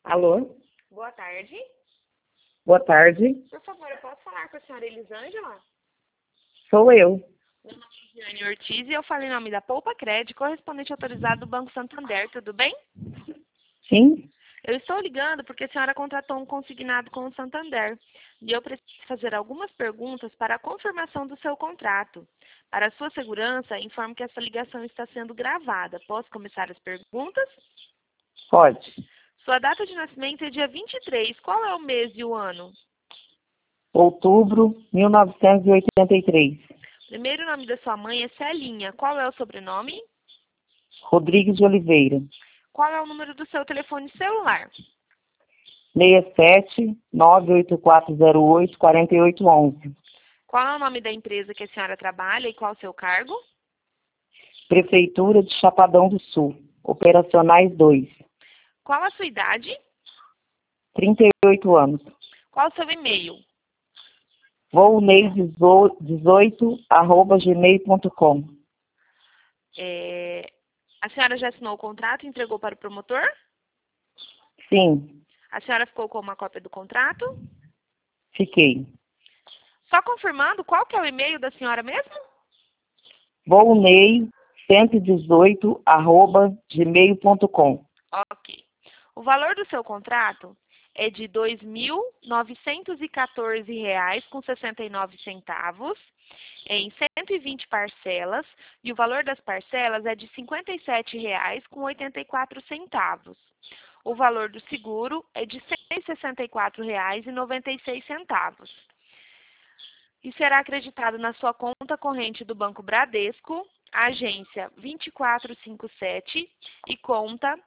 Alô? Boa tarde. Boa tarde. Por favor, eu posso falar com a senhora Elisângela? Sou eu. Meu nome é Giane Ortiz e eu falo em nome da Poupa Crédito, correspondente autorizado do Banco Santander, tudo bem? Sim? Eu estou ligando porque a senhora contratou um consignado com o Santander e eu preciso fazer algumas perguntas para a confirmação do seu contrato. Para a sua segurança, informo que essa ligação está sendo gravada. Posso começar as perguntas? Pode. Sua data de nascimento é dia 23. Qual é o mês e o ano? Outubro 1983. Primeiro nome da sua mãe é Celinha. Qual é o sobrenome? Rodrigues de Oliveira. Qual é o número do seu telefone celular? 67 98408 4811. Qual é o nome da empresa que a senhora trabalha e qual o seu cargo? Prefeitura de Chapadão do Sul. Operacionais 2. Qual a sua idade? 38 anos. Qual o seu e-mail? vounei18@gmail.com. A senhora já assinou o contrato e entregou para o promotor? Sim, A senhora ficou com uma cópia do contrato? fiquei. Só confirmando, qual que é o e-mail da senhora mesmo? vounei118@gmail.com. Ok. O valor do seu contrato é de R$ 2.914,69 em 120 parcelas e o valor das parcelas é de R$ 57,84. O valor do seguro é de R$ 164,96 e será acreditado na sua conta corrente do Banco Bradesco, agência 2457 e conta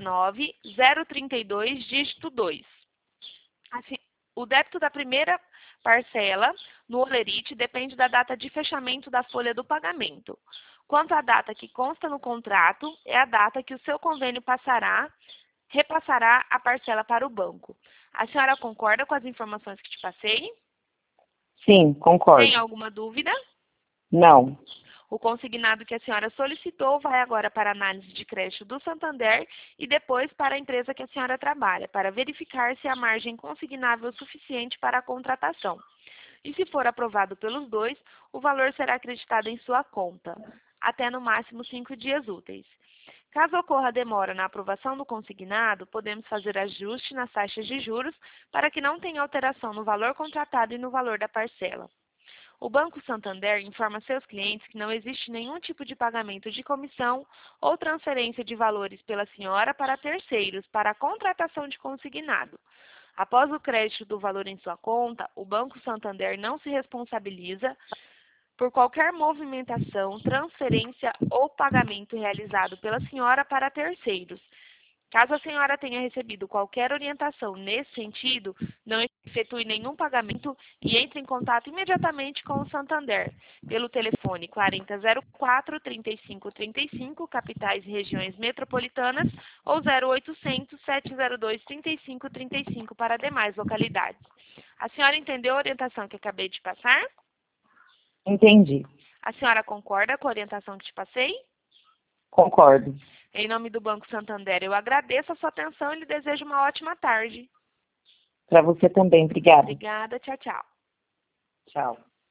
19032, dígito 2. Assim, o débito da primeira parcela no Olerite depende da data de fechamento da folha do pagamento. Quanto à data que consta no contrato, é a data que o seu convênio repassará a parcela para o banco. A senhora concorda com as informações que te passei? Sim, concordo. Tem alguma dúvida? Não. O consignado que a senhora solicitou vai agora para a análise de crédito do Santander e depois para a empresa que a senhora trabalha, para verificar se a margem consignável é suficiente para a contratação. E se for aprovado pelos dois, o valor será acreditado em sua conta, até no máximo 5 dias úteis. Caso ocorra demora na aprovação do consignado, podemos fazer ajuste nas taxas de juros para que não tenha alteração no valor contratado e no valor da parcela. O Banco Santander informa seus clientes que não existe nenhum tipo de pagamento de comissão ou transferência de valores pela senhora para terceiros para a contratação de consignado. Após o crédito do valor em sua conta, o Banco Santander não se responsabiliza por qualquer movimentação, transferência ou pagamento realizado pela senhora para terceiros. Caso a senhora tenha recebido qualquer orientação nesse sentido, não efetue nenhum pagamento e entre em contato imediatamente com o Santander, pelo telefone 4004-3535, capitais e regiões metropolitanas, ou 0800-702-3535 para demais localidades. A senhora entendeu a orientação que acabei de passar? Entendi. A senhora concorda com a orientação que te passei? Concordo. Em nome do Banco Santander, eu agradeço a sua atenção e lhe desejo uma ótima tarde. Para você também. Obrigada. Obrigada, tchau, tchau. Tchau.